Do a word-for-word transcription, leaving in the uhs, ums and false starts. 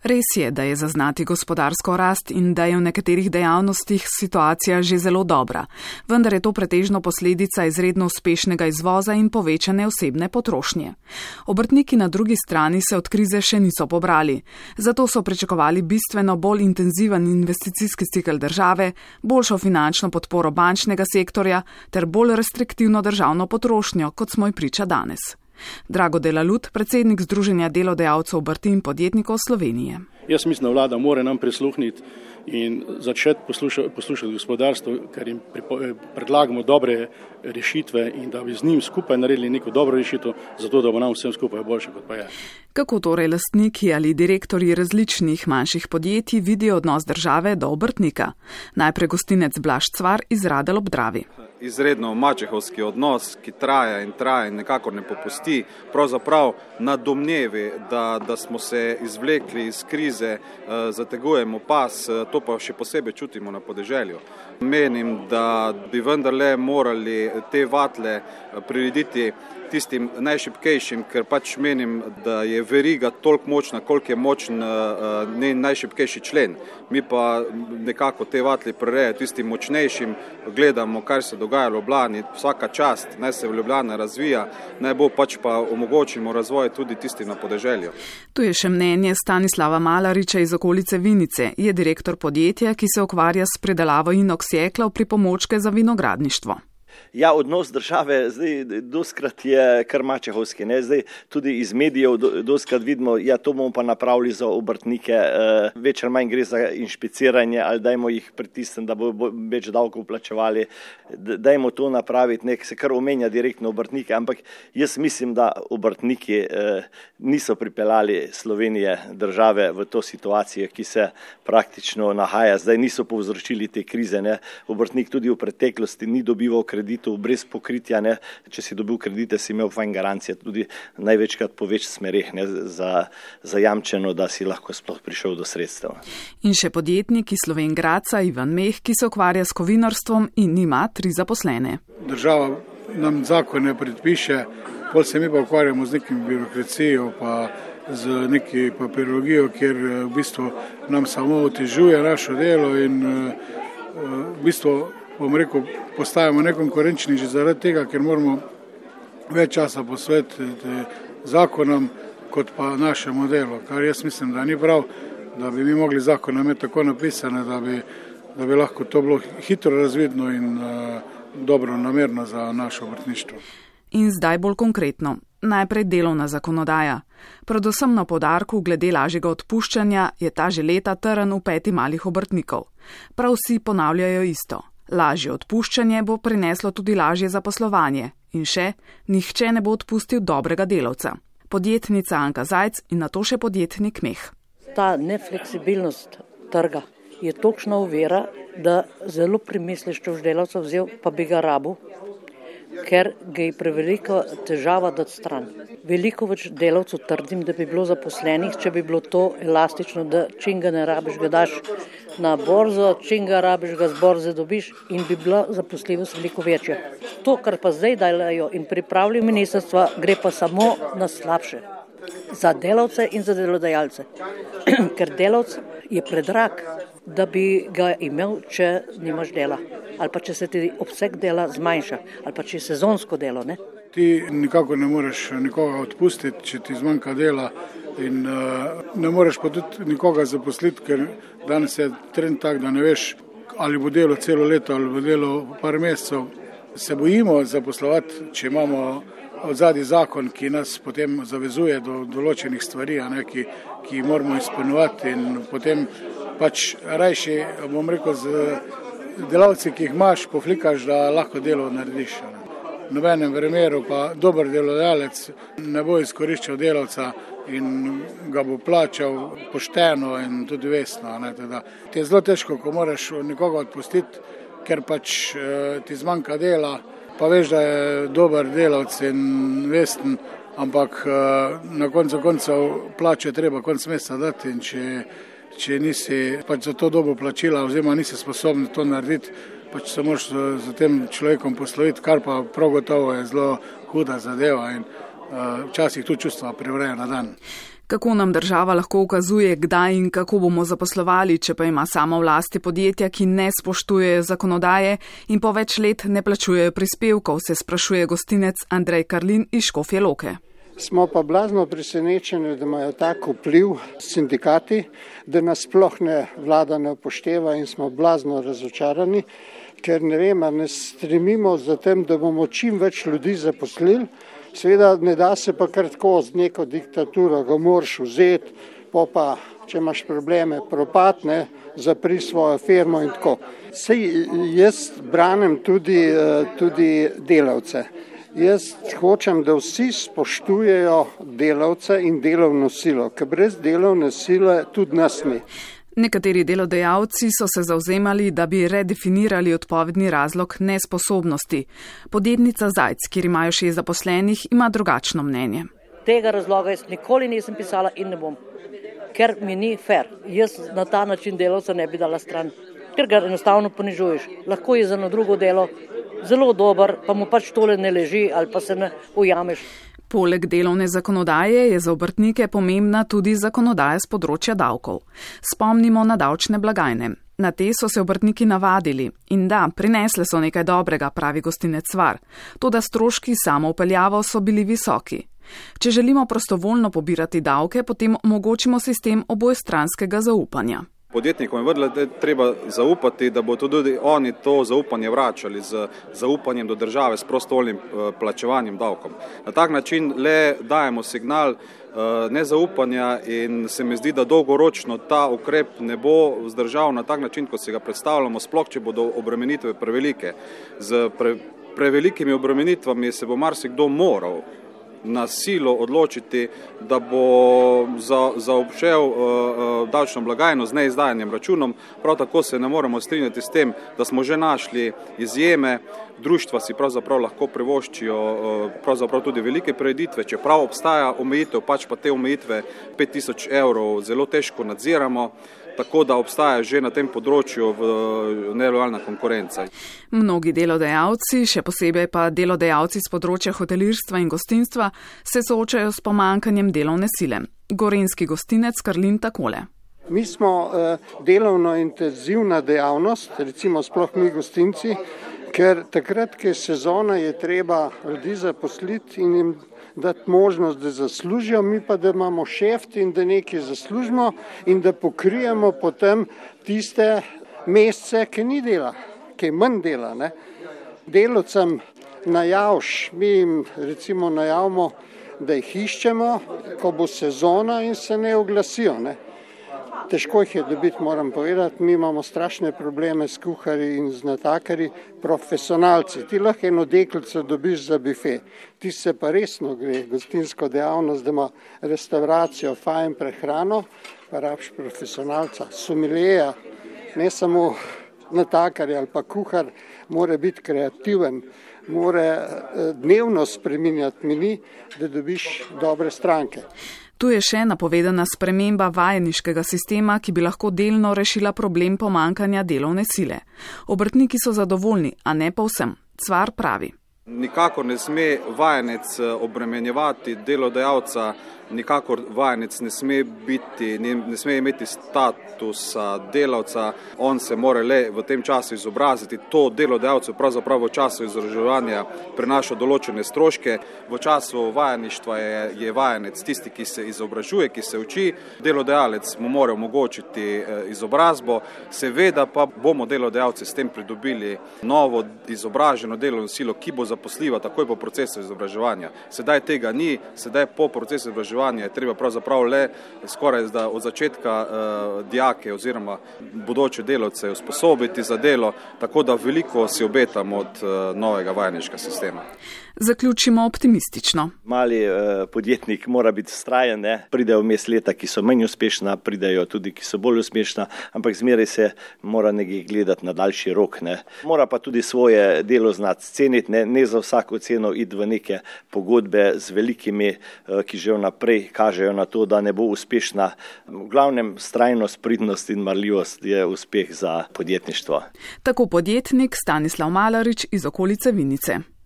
Res je, da je zaznati gospodarsko rast in da je v nekaterih dejavnostih situacija že zelo dobra, vendar je to pretežno posledica izredno uspešnega izvoza in povečane osebne potrošnje. Obrtniki na drugi strani se od krize še niso pobrali, zato so pričakovali bistveno bolj intenziven investicijski cikel države, boljšo finančno podporo bančnega sektorja ter bolj restriktivno državno potrošnjo, kot smo ji priča danes. Drago Delalut, predsednik Združenja delodajalcev obrti in podjetnikov Slovenije. Jaz mislim, da vlada mora nam prisluhniti in začeti poslušati, poslušati gospodarstvo, ker jim predlagamo dobre rešitve in da bi z njim skupaj naredili neko dobro rešitev, zato da bo nam vsem skupaj boljše, kot pa je. Kako torej lastniki ali direktorji različnih manjših podjetij vidijo odnos države do obrtnika? Najprej gostinec Blaž Cvar iz Radelj ob Dravi. Izredno mačehovski odnos, ki traja in traja in nekako ne popusti, pravzaprav na domnevi, da, da smo se izvlekli iz krize, zategujemo pas, to pa še posebej čutimo na podeželju. Menim, da bi vendarle morali te vatle prirediti tistim najšibkejšim, ker pač menim, da je veriga toliko močna, koliko je močen njen najšibkejši člen. Mi pa nekako te vatle prirejajo tistim močnejšim, gledamo, kar se dogaja v Ljubljani, vsaka čast, naj se v Ljubljana razvija, naj bo pač pa omogočimo razvoj tudi tistim na podeželju. Tu je še mnenje Stanislava Malariča iz okolice Vinice, je direktor podjetja, ki se ukvarja s predelavo inox jekla v pripomočke za vinogradništvo. Ja, odnos države zdaj doskrat je kar mačehovski, ne, zdaj tudi iz medijev do, doskrat vidimo, ja, to bomo pa napravili za obrtnike, e, več ali manj gre za inšpiciranje ali dajmo jih pritisniti, da bo več davkov plačevali, dajmo to napraviti, nek se kar omenja direktno obrtnike, ampak jaz mislim, da obrtniki e, niso pripeljali Slovenije države v to situacijo, ki se praktično nahaja, zdaj niso povzročili te krize, ne, obrtnik tudi v preteklosti ni dobival kreditov brez pokritja, ne. Če si dobil kredite, si imel fajn garancije, tudi največkrat po več smereh, ne, za, za jamčeno, da si lahko sploh prišel do sredstev. In še podjetnik iz Slovenj Gradca Ivan Meh, ki se ukvarja s kovinarstvom in ima tri zaposlene. Država nam zakone predpiše, pol se mi pa ukvarjamo z nekim birokracijo, pa z neki papirologijo, kjer v bistvu nam samo otežuje našo delo in v bistvu bom rekel, postajamo nekonkurenčni že zaradi tega, ker moramo več časa posvetiti zakonom, kot pa našemu delu, kar jaz mislim, da ni prav, da bi mi mogli zakone imeti tako napisane, da bi, da bi lahko to bilo hitro razvidno in uh, dobro namerno za naše obrtništvo. In zdaj bolj konkretno. Najprej delovna zakonodaja. Predvsem na poudarku glede lažjega odpuščanja je ta že leta trn v peti malih obrtnikov. Prav vsi ponavljajo isto. Lažje odpuščanje bo prineslo tudi lažje zaposlovanje in še, nihče ne bo odpustil dobrega delavca. Podjetnica Anka Zajc in nato še podjetnik Meh. Ta nefleksibilnost trga je točna ovira, da zelo premisliš, če boš delavca vzel, pa bi ga rabil, ker ga je prevelika težava dati stran. Veliko več delavcev trdim, da bi bilo zaposlenih, če bi bilo to elastično, da čim ga ne rabiš, ga daš na borzo, čim ga rabiš, ga z borze dobiš in bi bila zaposljivost veliko večja. To, kar pa zdaj delajo in pripravljajo ministrstva, gre pa samo na slabše. Za delavce in za delodajalce. Ker delavc je predrag, da bi ga imel, če nimaš dela. Ali pa če se ti obseg dela zmanjša, ali pa če je sezonsko delo, ne? Ti nikako ne moreš nikoga odpustiti, če ti zmanjka dela in uh, ne moreš pa tudi nikoga zaposliti, ker danes je trend tak, da ne veš, ali bo delo celo leto, ali bo delo par mesecev. Se bojimo zaposlovati, če imamo odzadnji zakon, ki nas potem zavezuje do določenih stvari, a ne, ki, ki moramo izpolnjevati in potem pač rajši, bom rekel, z delavci, ki jih imaš, poflikaš, da lahko delo narediš. V nobenem primeru pa dober delodajalec ne bo izkoriščal delavca in ga bo plačal pošteno in tudi vestno. Ne, teda. Ti je zelo težko, ko moraš nekoga odpustiti, ker pač eh, ti zmanjka dela, pa veš, da je dober delavec in vesten, ampak eh, na koncu koncev plače treba konec meseca dati in če Če nisi pač za to dobo plačila oziroma nisi sposoben to narediti, pač se moraš z tem človekom posloviti, kar pa prav gotovo je zelo huda zadeva in uh, včasih tu čustva prevrejo na dan. Kako nam država lahko ukazuje, kdaj in kako bomo zaposlovali, če pa ima samo vlasti podjetja, ki ne spoštujejo zakonodaje in po več let ne plačujejo prispevkov, se sprašuje gostinec Andrej Karlin iz Škofje Loke. Smo pa blazno presenečeni, da imajo tako vpliv sindikati, da nas sploh ne vlada ne upošteva in smo blazno razočarani, ker ne vem, ne stremimo za tem, da bomo čim več ljudi zaposlili. Seveda ne da se pa kar tako z neko diktaturo, ga moraš vzeti, pa pa, če imaš probleme, propadne, zapri svojo firmo in tako. Sej jaz branim tudi, tudi delavce. Jaz hočem, da vsi spoštujejo delavce in delovno silo, ker brez delovne sile tudi nas ni. Nekateri delodajalci so se zavzemali, da bi redefinirali odpovedni razlog nesposobnosti. Podjetnica Zajc, kjer imajo šest zaposlenih, ima drugačno mnenje. Tega razloga jaz nikoli nisem pisala in ne bom, ker mi ni fair. Jaz na ta način delavca ne bi dala stran, ker ga enostavno ponižuješ. Lahko je za eno drugo delo zelo dober, pa mu pač tole ne leži ali pa se ne ujameš. Poleg delovne zakonodaje je za obrtnike pomembna tudi zakonodaja z področja davkov. Spomnimo na davčne blagajne. Na te so se obrtniki navadili in da, prinesle so nekaj dobrega, pravi gostinec Svar. Toda stroški samoupeljavo so bili visoki. Če želimo prostovoljno pobirati davke, potem omogočimo sistem obojestranskega zaupanja. Podjetnikom je vedno treba zaupati, da bo tudi oni to zaupanje vračali z zaupanjem do države, s prostovoljnim plačevanjem davkom. Na tak način le dajemo signal nezaupanja in se mi zdi, da dolgoročno ta ukrep ne bo vzdržal na tak način, kot si ga predstavljamo, sploh če bodo obremenitve prevelike. Z pre, prevelikimi obremenitvami se bo marsikdo moral na silo odločiti, da bo za, zaobšel uh, davčno blagajno z neizdajanjem računom. Prav tako se ne moremo strinjati s tem, da smo že našli izjeme. Društva si pravzaprav lahko privoščijo uh, pravzaprav tudi velike prireditve, čeprav obstaja omejitev, pač pa te omejitve pet tisoč evrov zelo težko nadziramo. Tako da obstaja že na tem področju nelojalna konkurenca. Mnogi delodajalci, še posebej pa delodajalci z področja hotelirstva in gostinstva, se soočajo s pomankanjem delovne sile. Gorenjski gostinec Karlin takole. Mi smo uh, delovno intenzivna dejavnost, recimo sploh mi gostinci, ker takrat, ko je sezona, je treba ljudi zaposliti in jim dati možnost, da zaslužijo, mi pa da imamo šeft in da nekaj zaslužimo in da pokrijemo potem tiste mesece, ki ni dela, ki je manj dela. Ne? Delavcem najavš, mi jim recimo najavimo, da jih iščemo, ko bo sezona in se ne oglasijo. Ne? Težko jih je dobiti, moram povedati, mi imamo strašne probleme s kuharji in z natakarji, profesionalci. Ti lahko eno deklico dobiš za bife, ti se pa resno gre, gostinsko dejavnost, da ima restauracijo, fajn prehrano, pa rabiš profesionalca, somiljeja, ne samo natakarja ali pa kuhar, mora biti kreativen, mora dnevno spreminjati meni, da dobiš dobre stranke. Tu je še napovedana sprememba vajeniškega sistema, ki bi lahko delno rešila problem pomankanja delovne sile. Obrtniki so zadovoljni, a ne povsem. Cvar pravi. Nikakor ne sme vajenec obremenjevati delodajalca, nikakor vajenec ne sme biti, ne, ne sme imeti statusa delavca, on se mora le v tem času izobraziti. To delodajalcu pravzaprav v času izobraževanja prinaša določene stroške. V času vajeništva je, je vajenec tisti, ki se izobražuje, ki se uči, delodajalec mu mora omogočiti izobrazbo, seveda pa bomo delodajalci s tem pridobili novo izobraženo delovno silo, ki bo zaposljiva takoj po procesu izobraževanja. Sedaj tega ni, sedaj po procesu izobraževanja je treba pravzaprav le skoraj da od začetka eh, dijake oziroma bodoče delavce usposobiti za delo, tako da veliko si obetamo od eh, novega vajeniškega sistema. Zaključimo optimistično. Mali eh, podjetnik mora biti vztrajen, ne? Pridejo vmes leta, ki so manj uspešna, pridejo tudi, ki so bolj uspešna, ampak zmeraj se mora nekaj gledati na daljši rok. Ne? Mora pa tudi svoje delo znati ceniti, ne, ne za vsako ceno iti v neke pogodbe z velikimi, eh, ki že vnaprej kažejo na to, da ne bo uspešna. V glavnem vztrajnost, pridnost in marljivost je uspeh za podjetništvo. Tako podjetnik Stanislav Malarič iz okolice Vinice.